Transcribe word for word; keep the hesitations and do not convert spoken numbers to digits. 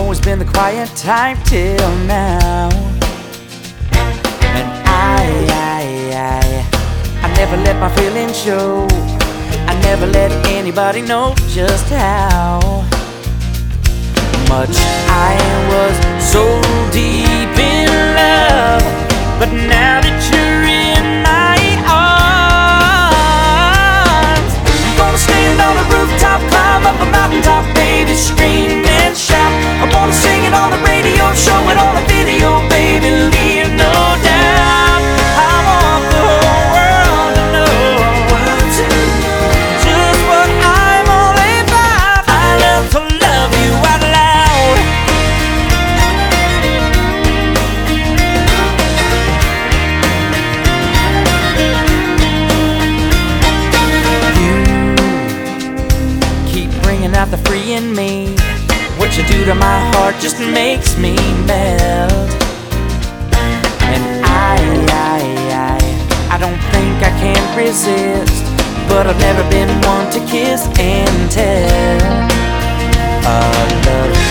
always been the quiet type till now. And I, I, I, I never let my feelings show. I never let anybody know just how much I was so deep in love. But now that you're in my arms, I'm gonna stand on a rooftop, climb up a mountaintop, baby, scream and shout. I wanna sing it on the radio, show it on the video, baby, leave no doubt. I want the whole world to know just what I'm all about. I love to love you out loud. You keep bringing out the free in me. What you do to my heart just makes me melt. And I, I, I, I don't think I can resist, but I've never been one to kiss and tell. A love